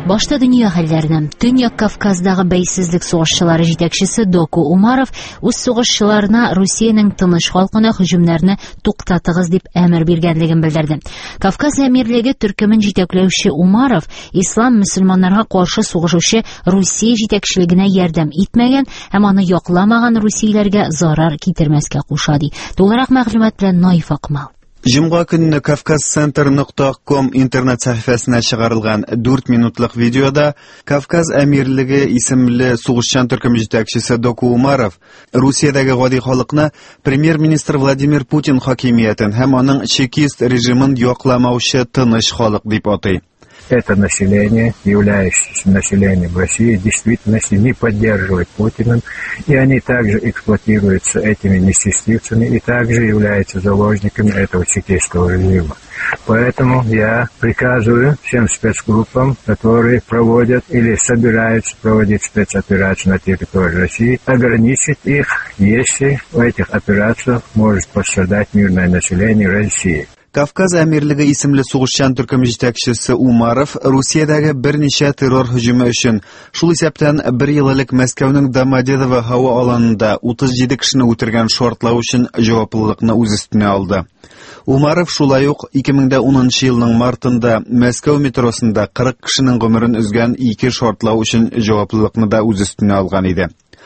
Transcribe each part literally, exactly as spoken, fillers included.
Башта дөнья хәлләренә. Төньяк Кавказдагы бәйсезлек сугышчылары җитәкчесе Доку Умаров үз сугышчыларына Русиянең тыныч халкына һөҗүмнәрне туктатыгыз дип әмер биргәнлеген белдерде. Кавказ әмирлеге төркемен җитәкләүче Умаров ислам мөселманнарга каршы сугышучы Русия җитәкчелегенә ярдәм итмәгән һәм аны якламаган русияләргә зарар китермәскә куша ди. Тулырак мәгълүмат белән Наиф Акмал. Җомга көнне кавказ центр нокта ком интернет сәхифәсенә чыгарылган дүрт минутлык видеода Кавказ әмирлеге исемле сугышчан төркем җитәкчесе Доку Умаров Русиядәге гади халыкны премьер-министр Владимир Путин хакимиятен һәм аның чекист режимын якламаучы тыныч халык дип атый. Это население, являющееся населением России, в действительности не поддерживает Путина, и они также эксплуатируются этими нечестивцами и также являются заложниками этого чекистского режима. Поэтому я приказываю всем спецгруппам, которые проводят или собираются проводить спецоперации на территории России, ограничить их, если в этих операциях может пострадать мирное население России. Кавказ әмирлеге исемле сугышчан төркем җитәкчесе Умаров Русиядәге берничә террор һөҗүме өчен шул исәптән бер ел элек Мәскәүнең Домодедово һава аланында утыз җиде кешене үтергән шартлау өчен җаваплылыкны үз өстенә алды. Умаров шулай ук ике мең унынчы елның мартында Мәскәү метросында кырык кешенең гомерен өзгән ике шартлау өчен җаваплылыкны да үз өстенә алган иде.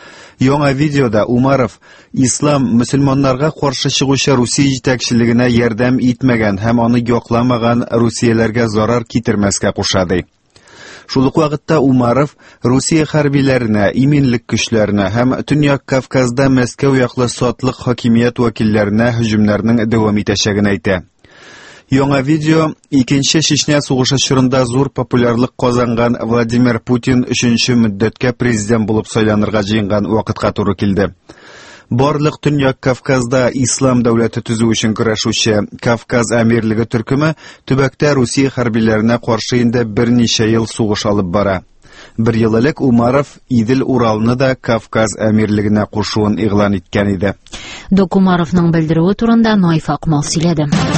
Яңа видеода Умаров ислам мөселманнарга каршы чыгучы Русия җитәкчелегенә ярдәм итмәгән һәм аны якламаган русияләргә зарар китермәскә куша ди. Шул ук вакытта Умаров Русия хәрбиләренә, иминлек көчләренә һәм Төньяк Кавказда Мәскәү яклы сотлык хакимият вәкилләренә һөҗүмнәрнең дәвам итәчәген әйтә. Яңа видео икенче Чечня сугышы чорында зур популярлык казанган Владимир Путин өченче мөддәткә президент булып сайланырга җыенган вакытка туры килде. Барлык Төньяк Кавказда ислам дәүләте төзү өчен көрәшүче Кавказ әмирлеге төркеме төбәктә Русия хәрбиләренә каршы инде берничә ел сугыш алып бара. Бер ел элек Умаров Идел Уралны да Кавказ әмирлегенә кушуын игълан иткән иде. Доку Умаровның белдерүе турында Наиф Акмал сөйләде.